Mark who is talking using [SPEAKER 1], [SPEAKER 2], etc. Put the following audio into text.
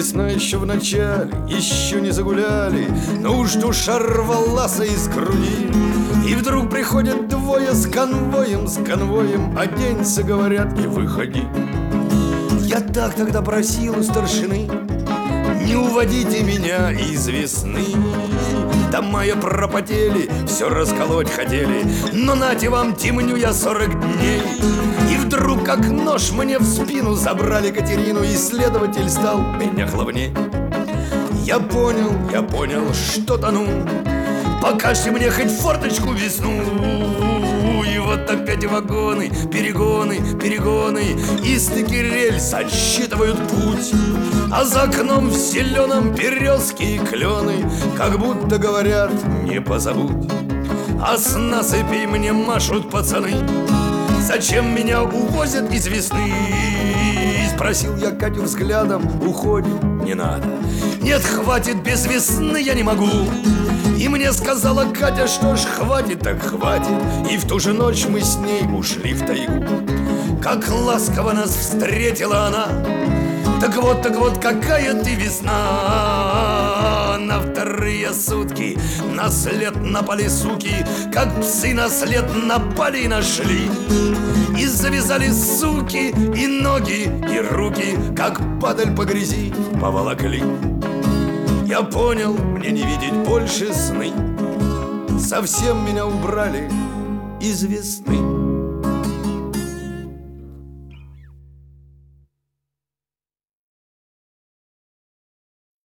[SPEAKER 1] Весна еще в начале, еще не загуляли, но уж душа рвалась из груди. И вдруг приходят двое с конвоем, оденься, говорят, и выходи. Я так тогда просил у старшины: не уводите меня из весны. Дома я пропотели, все расколоть хотели, но нате вам, темню я 40 дней. И вдруг, как нож, мне в спину забрали Катерину, и следователь стал меня хлопней. Я понял, что тону. Покажьте мне хоть форточку весну. И вот опять вагоны, перегоны, и стыки рельс отсчитывают путь. А за окном в зеленом березки и клены, как будто говорят: не позабудь. А с насыпей мне машут пацаны: зачем меня увозят из весны? Спросил я Катю взглядом: уходим, не надо. Нет, хватит, без весны я не могу. И мне сказала Катя: что ж, хватит, так хватит. И в ту же ночь мы с ней ушли в тайгу. Как ласково нас встретила она. Так вот, какая ты весна. На вторые сутки на след напали суки, как псы на след напали и нашли. И завязали суки и ноги, и руки, как падаль по грязи поволокли. Я понял, мне не видеть больше сны. Совсем меня убрали из весны.